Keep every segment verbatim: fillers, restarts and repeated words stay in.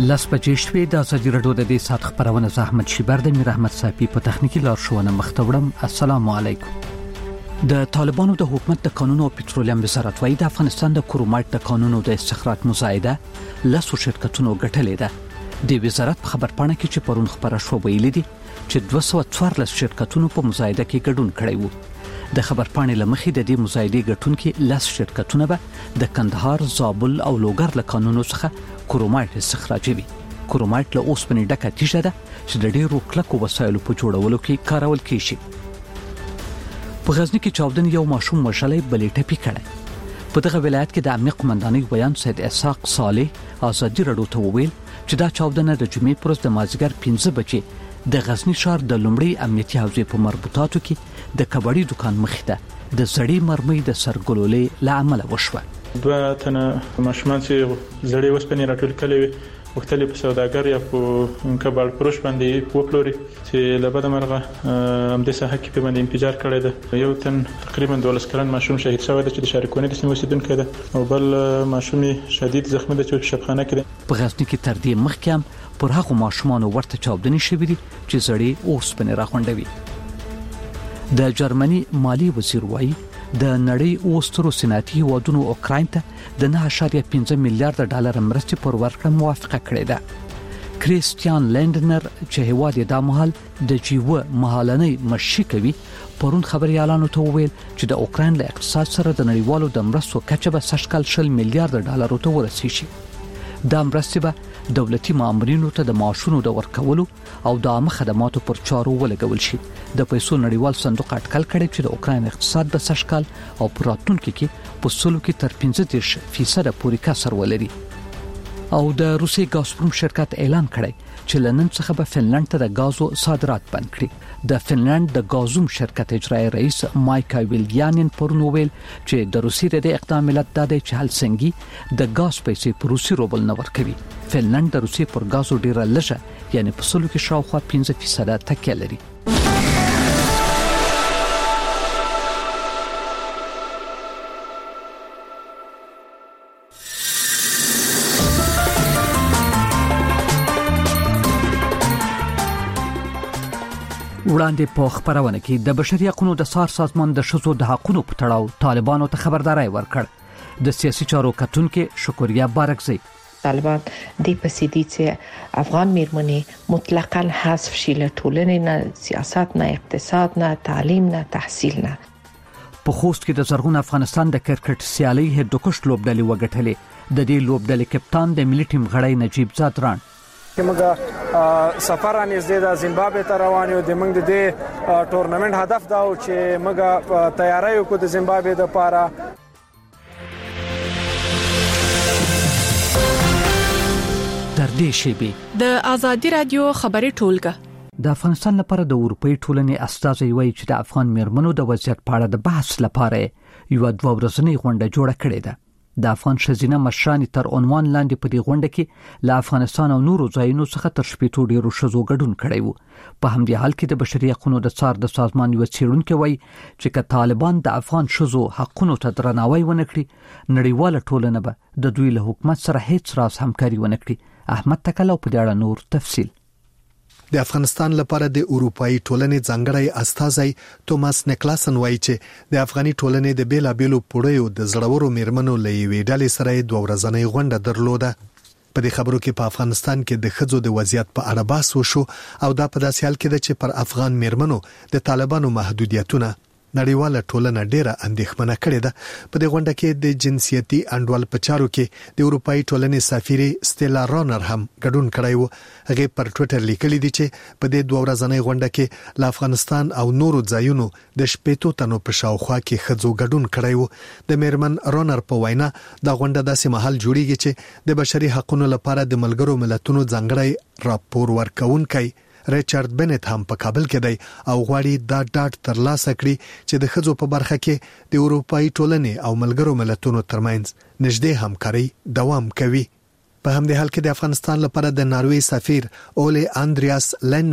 لاس بجې شوې د ازادي راډیو د دې سات خبرونه زحمت شیبر د میر احمد صافي په تخنیکی لارښوونه مختوړم. السلام علیکم. د طالبانو د حکومت د قانون او پټرولیم وزارت وايي د افغانستان د کرومایټ د قانونو د استخراج مزایده لاسو شرکتونو ګټلې ده. د وزارت په خبرپاڼه کې چې پرون خبره شو ویلي دي چې دوه سوه څوارلس شرکتونو په مزایده کې ګډون کړی وو. د خبرپاڼې لمخې د دې مزایدې ګټونکو لاس شرکتونه به د کندهار، زابل او لوګر له قانونو څخه کرومایټ استخراجوي. کرومایټ له اوسپنې ډکه تیږه ده چې د ډېرو کلکو وسایلو په جوړولو کې کارول کیږي. په غزنی کې چاودن یو ماشوم وشلې بلې ټپي کړي. په دغه ولایت کې د امنیت قومندانۍ ویان سید اسحاق صالح ازادي راډیو ته وویل چې دا چاودنه د جمعې پر ورځ د مازیګر پنځه بجې د غزنی ښار د لومړي امنیتي حوزې په مربوطاتو کې د کباړي دکان مخې ته د زړې مرمۍ د سرګلولې له امله وشوه. دوه تنه ماشومان چې زړې وسپنې راټول کړي وختلې په سوداګر یا په کباړ فروش باندې پوپلوري چې لبد مرغه هم د ساحه کې په باندې انفجار کړی دی. یو تن تقریبا دولس کلن ماشوم شهید شوی دی چې د شارکونې د سیمې اوسیدونکی دی او بل ماشوم شدید زخمی دی چې شفخانه کې دی. په غزنی کې تر دې مخکې هم پر هغو ماشومانو ورته چاودنې شوې دي چې زړې اوسپنې راغونډوي. د جرمني مالی وزیر وایي د نړۍ اوسترو صنعتي هیوادونو اوکراین ته د نه اعشاریه پنځه میلیارډ ډالر مرستې پر ورکړه موافقه کړې ده. کریستیان لندنر چې هیواد یې د مهال د جیو مهالنۍ مشي کوي پرون خبريالانو ته وویل چې د اوکراین له اقتصاد سره د نړیوالو د مرستو کچه به سږکال شل میلیارډ ډالر ته ورسیږي. دا مرستې به دولتي مامورینو ته د معاشونو د ورکولو او د عامه خدماتو پر چارو ولګول شي. د پیسو نړیوال صندوق اټکل کړي چې د اوکراین اقتصاد به سږکال او په راتلونکي کې په سلو کې تر پنځه دېرش فیصد پورې کسر ولري. او د روسي ګازپروم شرکت اعلان کړی چې لنن څخه به فنلند ته د غازو صادرات بند کړي. د فنلند د غازوم شرکت اجرایی رئیس مایکا ویلیانین پرون ویل چې د روسي د اقدام علت دا دی چې هلسنګي د غاز پیسې په روسي روبل نه ورکوي. فنلند د روسي پر غازو ډیره لږه یعنی په سلو کې شاوخوا پنځه فیصد تکیه لري. وړاندې په خبرونه کې د بشري حقوقو د سار سازمان د شذو د حقوقو په تړاو طالبانو ته خبرداري ورکړ. د سیاسي چارو کتونکو شکریا بارکزی طالبان دی پسې دي چې افغان میرمنې مطلقاً حذف شي له ټولنې نه، سیاست نه، اقتصاد نه، تعلیم نه، تحصیل نه. په خوست کې د زرغون افغانستان د کرکټ سیالي هډوکش لوبډلې وګټلې. د دې لوبډلې کپتان د ملي ټیم غړی نجیب زادران چې موږ سفر انځ د زیمبابوې ته روان یو د موږ د ټورنمنت هدف دا و چې موږ تیاری وکړو د زیمبابوې لپاره. در دې شیبي د ازادي رادیو خبري ټولګه د افغانستان لپاره د اروپאי ټولنې استازي وایي چې د افغان میرمنو د وضعیت په اړه د بحث لپاره یو دوه ورځنۍ غونډه جوړه کړې ده. د افغان شزینه مشران تر عنوان لاندې په دې غونډه کې له افغانستان او نورو ځایونو څخه تر شپږ ډیرو شزو ګډون کړی وو. په همدې حال کې د بشري حقوقو د څار د سازمان یو څېړونکو وایي چې که طالبان د افغان شزو حقوقو ته درناوی ونه کړي نړیواله ټولنه به د دوی له حکومت سره هیڅ راز همکاري ونه کړي. احمد تکلو په دې اړه نور تفصیل. د افغانستان لپاره د اروپאי ټولنې ځانګړی استازی توماس نیکلاسن وایي چې د افغاني ټولنې د بیلابېلو پوړیو د زړورو میرمنو له یوې ډلې سره دوه ورځنۍ غونډه درلوده. په دې خبرو کې په افغانستان کې د ښځو د وضعیت په اړه بحث وشو او دا په داسې حال کې ده چې پر افغان میرمنو د طالبانو محدودیتونه نړیواله ټولنه ډیره اندېښمنه کړې ده. په دې غونډه کې د جنسيتي انډول په چارو کې د اروپאי ټولنې سفیر سټیلا رانر هم ګډون کړی وو. هغه پر ټوئیټر لیکلی دی چې په دې دوه ورځنۍ غونډه کې له افغانستان او نورو ځایونو د شپږ تنو په شاوخوا کې ښځو ګډون کړی وو. د میرمن رانر په وینا دا غونډه داسې مهال جوړیږي چې د بشري حقوقو لپاره د ملګرو ملتونو ځانګړی راپور ورکونکي ریچارډ بنت هم په کابل کې دی او غواړي دا ډاټ ترلاسه کړي چې د ښځو په برخه کې د اروپאי ټولنې او ملګرو ملتونو ترمنځ نږدې همکاري دوام کوي. په همدې حال کې د افغانستان لپاره د ناروې سفیر اولي اندریاس لندمن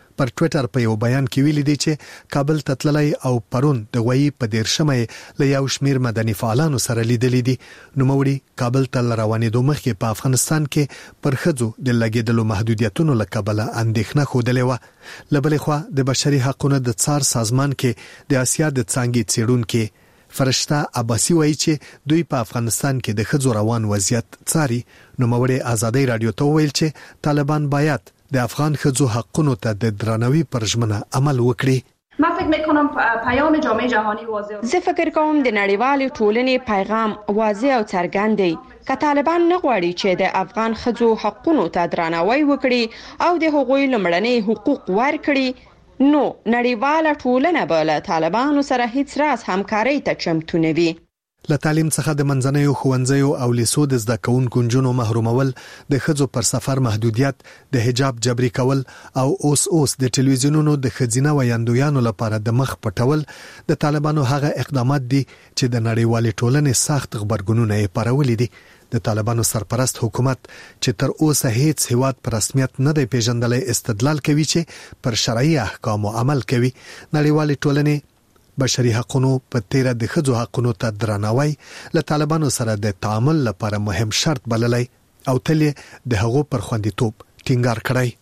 پر ټوئیټر په یو بیان کې ویلي دی چې کابل ته تللی او پرون د غوي په دیرشمه له یو شمیر مدني فعالانو سره لیدلې دي. نو موري کابل ته روانېدو مخکې په افغانستان کې پر خځو د لګیدلو محدودیتونو لکبله اندېښنه خوده لوي. لبلې خو د بشري حقوقو د څار سازمان کې د اسیا د څنګه څېړونکو فرشته عباسی وایي چې دوی په افغانستان کې د خځو روان وضعیت څاري. نو موري ازادي رادیو ته ویل چې طالبان باید د افغان ښځو حقونو ته د درناوي پر ژمنه عمل وکړي. ما فکر میکنم پیام جامعه جهانی واضح. زه فکر کوم د نړیوال ټولنې پیغام واضح او څرګند دی. که طالبان نه غواړي چې د افغان ښځو حقونو ته درناوی وکړي او د هغوی لمړني حقوق ورکړي نو نړیواله ټولنه به له طالبانو سره هیڅ راز همکاري ته چمتو نه وي. له تعلیم څخه د منځنیو ښوونځیو او لیسو د زده کوونکو نجونو محرومول، د ښځو پر سفر محدودیت، د حجاب جبري کول او اوس اوس د ټلویزیونونو د ښځینه ویاندویانو لپاره د مخ پټول د طالبانو هغه اقدامات دي چې د نړیوالې ټولنې سخت خبرګونونه یې پارولي دي. د طالبانو سرپرست حکومت چې تر اوسه هیڅ هیواد پر رسمیت نه دی پیژندلی استدلال کوي چې پر شرعي احکامو عمل کوي. نړیوالې ټولنې بشري حقوقو په تیر د ښځو حقوقو ته درناوی له طالبانو سره د تعامل لپاره مهم شرط بللی او تل د هغو پر خوندیتوب ټینګار کړی.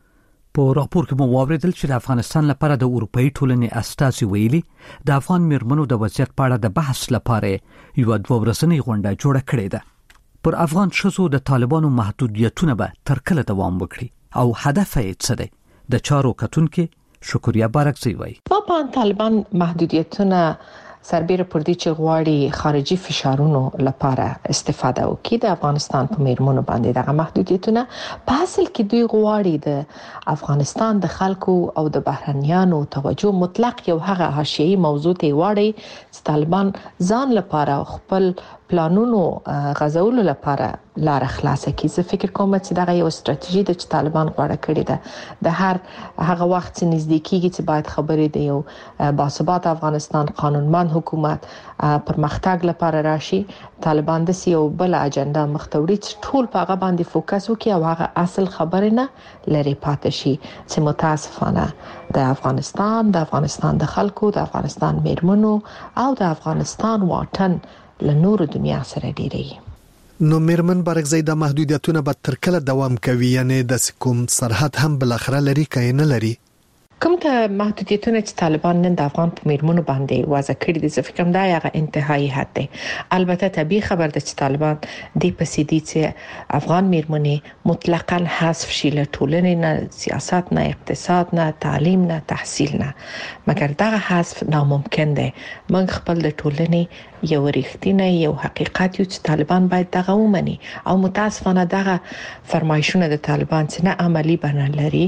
په راپور کې مو واوریدل چې د افغانستان لپاره د اروپאי ټولنې استازي ویلي د افغان میرمنو د وضعیت په اړه د بحث لپاره یو دوه ورځنۍ غونډه جوړه کړې ده. پر افغان ښځو د طالبانو محدودیتونه به تر کله دوام وکړي او هدف یې څه دی؟ د چارو کتونکو شکریا بارکزی وای په طالبان محدودیتونه سربېره پر دې چې غواړي خارجي فشارونو لپاره استفاده وکړي د افغانستان په میرمنو باندې دغه محدودیتونه په اصل کې دوی غواړي د افغانستان د خلکو او د بهرنیانو توجه مطلق یو هغه حاشیه‌ای موضوع ته واړي چې طالبان ځان لپاره خپل پلانونو غزولو لپاره لار خلاصه کی. زه فکر کوم چې دغه یو ستراتیژي د طالبان غوړه کړې ده. د هر هغه وخت چې نږدې کیږي چې باید خبرې د یو باثبات افغانستان قانونمند حکومت پرمختګ لپاره راشي، طالبان د یو بل اجنډا مختوري چې ټول په هغه باندې فوکس وکړي او هغه اصل خبرې نه لري پاتې شي چې متاسفانه د افغانستان د افغانستان د خلکو د افغانستان میرمنو او د افغانستان واټن له نور دنیا سره ډیری. نو میرمن بارکزی د محدودیتونه به تر کله دوام کوي؟ یعنی د کوم سرحد هم بل اخره لري کای نه لري؟ کوم ته محدودیتونه چې طالبان نن د افغان په میرمنو باندې وضع کړي دي، زه فکر کوم دا یو انتهایی حد دی. البته طبيعي خبر ده چې طالبان د پسیدي چې افغان میرمنې مطلقاً حذف شي له ټولنې نه، سیاست نه، اقتصاد نه، تعلیم نه، تحصیل نه، مګر دا حذف ناممکن دی. موږ خپل د ټولنې یو ریښتینی یو حقیقت یو چې طالبان باید دغه ومني او متاسفانه دغه فرمایشونه د طالبان چې نه عملی بڼه لري،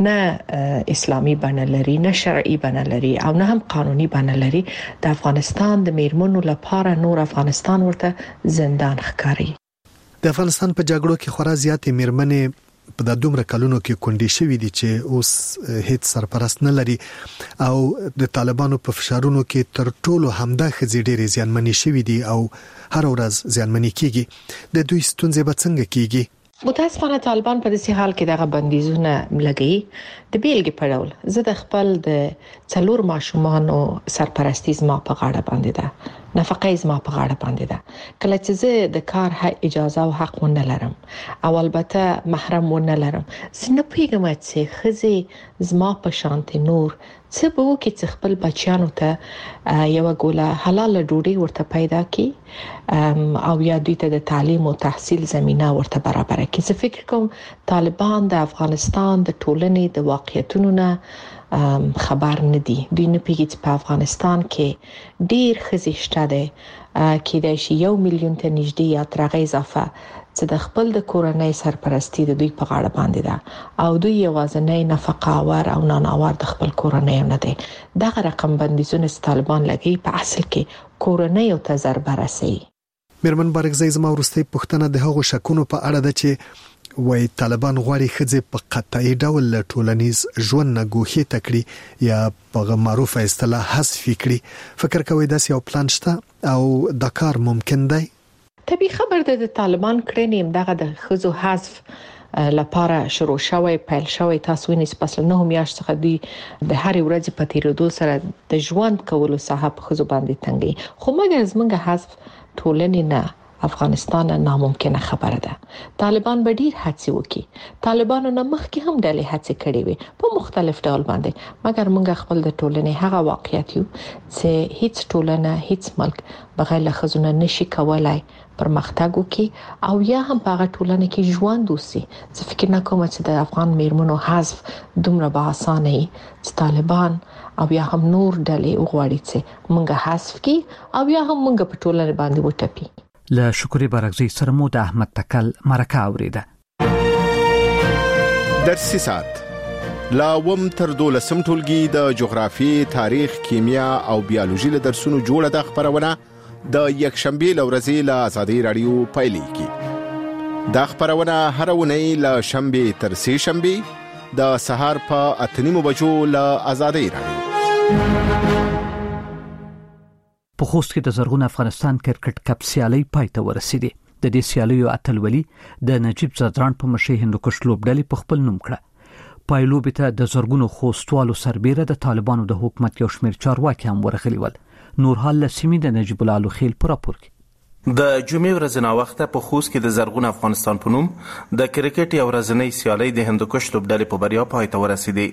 نه اسلامي بڼه لري، نه شرعي بڼه لري او نه هم قانوني بڼه لري، د افغانستان د میرمنو لپاره نور افغانستان ورته زندان ښکاري. د افغانستان په جګړو کې خورا زیاتې میرمنې په د دومره کلونو کې کونډې شوې دي چې اوس هیڅ سرپرست نه لري او د طالبانو په فشارونو کې تر ټولو همدا ښځې ډېرې زیانمنې شوې دي او هر ورځ زیانمنې کیږي. د دوی ستونزې به څنګه کیږي؟ متاسفانه طالبان په داسې حال کې دغه بندیزونه لګي. د بیلګې په ډول زه د خپل د څلور ماشومانو سرپرستی زما په غاړه باندې ده، نفقه زما په غاړه باندې ده. کله چې زه د کار اجازه او حق ونه لرم او البته محرم ونه لرم، زه نه پوهیږم چې ښځې زما په شانتي نور څه به وکړي چې خپل بچیانو ته یو ګوله حلاله ډوډۍ ورته پیدا کړي او یا دوی ته د تعلیم او تحصیل زمينه ورته برابر کړي. زه فکر کوم طالبان د افغانستان د ټولنې د واقعیتونو نه خبر نه دي. دوی نه پیږي چې په افغانستان کې ډیر ښځې شته دي کې د شي یو میلیون ته نږدې یا ترغه اضافه چې د خپل د کورنۍ سرپرستی د دوی په غاړه باندې ده او دوی یوازینی نفقه ور او ناناور د خپل کورنۍ نه دي. دغه رقم بندیزونه طالبان لګي په اصل کې کورنۍ او ته ضربه رسي. میرمن بارکزی زما ورستۍ پښتنه د هغو شکونو په اړه ده چې وای طالبان غواړي ښځې په قطعي ډول ټولنیز ژوند نه ګوښې تکړي یا په معروفه اصطلاح حذف کړي. فکر کوي دا یو پلان شته او دا کار ممکن دی؟ طبي خبر ده د طالبان کړنې دغه د خزو حذف لپاره شروع شوی پیل شوی تاسو وینئ چې پس له نه میاشت څخه دی د هر ورځې په تیریدو سره د ژوند کولو صاحب خزو باندې تنګي خو مګر زمونږ حذف ټولنې نه افغانستان ناممکنه خبره ده. طالبان به ډیر هڅې وکړي. طالبانو نه مخکې هم ډېرې هڅې کړې وي په مختلف ډول باندې، مګر موږ خپل د ټولنې هغه واقعیت یو چې هیڅ ټولنه هیڅ ملک بغیر له ښځو نه نشي کولای پرمختګ وکړي او یا هم په هغه ټولنه کې ژوند وسی. زه فکر نه کوم چې د افغان میرمنو حذف دومره به اسانه وي چې طالبان او یا هم نور ډلې وغواړي چې موږ حذف کړي او یا هم موږ په ټولنه باندې وټپي. له شکرې برغزي سره مو د احمد تکل مرکه اوریده. درسي سات لا وم تر دولسم ټولګي د جغرافي، تاریخ، کیمیا او بیولوژي له درسونو جوړه د خبرونه د یک شنبه لورځي له آزادي رادیو پایلیږي. د خبرونه هر ونی له شنبه تر سه شنبه د سهار په اتنیمو بجو له آزادي رادیو. په خوست کې د زرغون افغانستان کرکټ کپ سیالي پای ته ورسیدي. د دې سیالیو اتلولي د نجیب زدران په مشي هندوکش لوبډلې په خپل نوم کړه. پایلوبې ته د زرغونو خوستوالو سربېره د طالبانو د حکومت یو شمېر چارواکي هم ورغلي ول. نورحال لسیمی د نجیب الله خیل پر راپور کې د جمعې ورځ نه وخته په خوست کې د زرغون افغانستان په نوم د کرکټ یو ورځنۍ سیالي د هندوکش لوبډلې په بریا پای ته ورسیدي.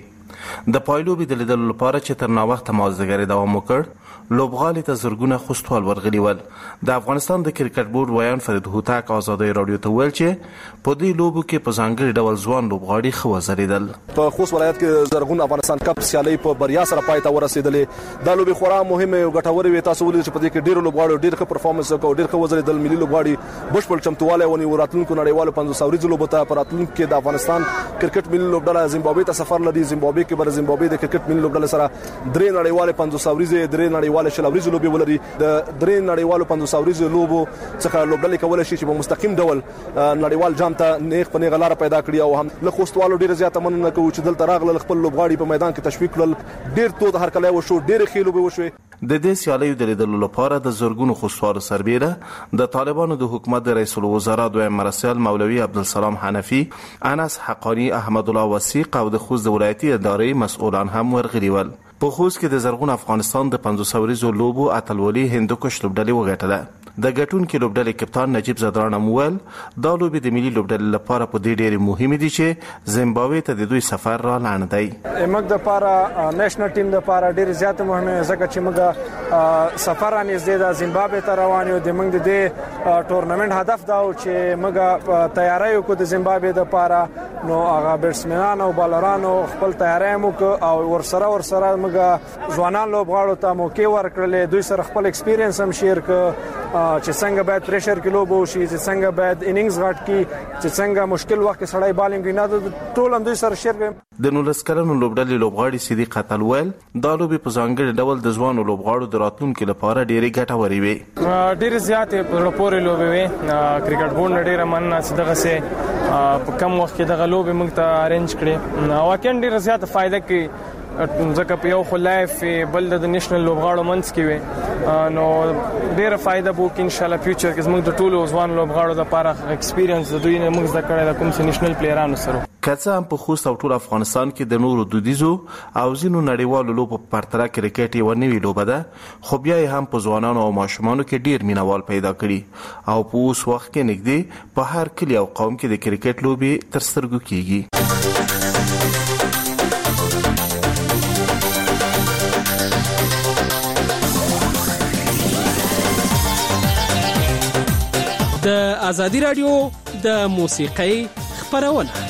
د پایلوبې د لیدلو لپاره چې تر نا وخته مازدیګر دوام وکړ، لوبغالي ته زرګونه خوستوال ورغلي ول. د افغانستان د کرکټ بورډ ویان فرید هوتک آزادي رادیو ته ویل چې په دې لوبو کې په ځانګړي ډول ځوان لوبغاړي ښه وځلیدل. په خوست ولایت کې زرغون افغانستان کپ سیالي په بریا سره پای ته ورسېدلې. دا لوبي خورا مهمه او ګټوره وي. تاسو ولې چې په دې کې ډېر لوبغاړي ډېر ښه پرفارمنس وکړ، ډېر ښه وځلیدل. ملي لوبغاړي بشپړ چمتواله ونی وراتلونکو نړیوالو پنځوس اوريزو لوبو ته پراتلونکو کې د افغانستان کرکټ ملي لوبډله زیمبابوې ته سفر لري. زیمبابوې کې بر زیمبابوې د کرکټ ملي لوبډله سره درې نړیوالو پنځوس اوريزو درې نړیوالو شل اوريزو لوبي ولري. د درې نړیوالو پنځوس اوريزو لوبو څخه لوبډلې کولای شي چې په مستقیم ډول نړیوال جام ته نیغ په نیغه لار پیدا کړي او هم له خوستوالو ډیره زیاته مننه کوو چې دلته راغله خپل لوبغاړي په میدان کې تشویق کړل. ډیر تو د هر کله وشو، ډیر خېلو به وشو. د دې سیالیو د لیدلو لپاره د زرګونو خوستوالو سربېره د طالبانو د حکومت د رئیس الوزرا دویم مرسل مولوي عبدالسلام حنفي، انس حقانی، احمد الله وثیق او د خوست د ولایتي ادارې مسؤلان هم ورغلي ول. په خوست کې د زرغون افغانستان د پنځوس اوريزو لوبو اتلولي هندوکش لوبډلې وګټله. د ګټونکو لوبډلې کپتان نجیب زدران مویل دا لوبې د ملي لوبډلې لپاره په دې ډېر مهمه دي چې زیمبابوې ته د دوی سفر را لاندې دی. موږ د لپاره نېشنل ټیم د لپاره ډېر زیات مهمه ځکه چې موږ سفر را نږدې د زیمبابوې ته روان یو. د موږ د دې ټورنمنت هدف دا و چې موږ تیاری وکړو د زیمبابوې لپاره. نو هغه بیټسمنان او بالرانو خپل تیاری وکړو او ورسره ورسره موږ ځوانان لوبغاړو ته موقع ورکړلې. دوی سره خپل ایکسپیرینس هم شیر کړ چې څنګه باید پریشر کې لوب وشي، چې څنګه باید انینګز غټ کی، چې څنګه مشکل وخت کې سړی بالینګ نه ټول هم دوی سره شیر کړي. د نولس کلنو لوبډلې لوبغاړي صدیق اتلویل دا لوبې په ځانګړي ډول د ځوانو لوبغاړو د راتلونکو لپاره ډېرې ګټورې وي. ډېرې زیاتې پورې لوبې وي. کرکټ بورډ نه ډېره مننه چې دغه سه په کم وخت کې دغه لوبې موږ ته ارینج کړې. واقعا ډېره زیاته فائدہ کوي ځکه په یو خو لایف بل د نېشنل لوبغاړو منځ کې وي. نو ډېره فائدہ بو کې ان شاء الله فیوچر کې موږ د ټولو ځوان لوبغاړو لپاره ایکسپیرینس د دوی نه موږ زده کړی د کوم څه نېشنل پلیرانو سره. که څه هم په خوست او ټول افغانستان کې د نورو دودیزو او ځینو نړیوالو لوبو په پرتله کرکټ یوه نوې لوبه ده، خو بیا یې هم په ځوانانو او ماشومانو کې ډېر مینوال پیدا کړي او په اوس وخت کې نږدې په هر کلي او قوم کې د کرکټ لوبې تر سترګو کېږي. د آزادي رادیو د موسیقۍ خبرونه.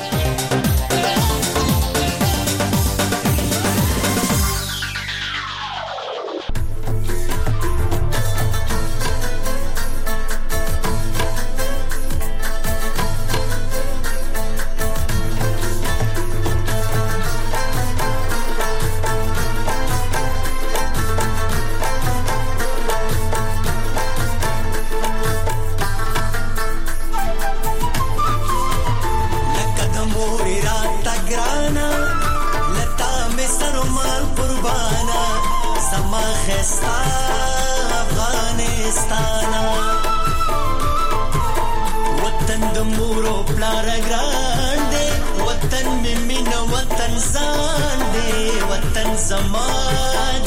وطن د مورو پلار ګران وطن می مینه وطن ځان دی وطن زما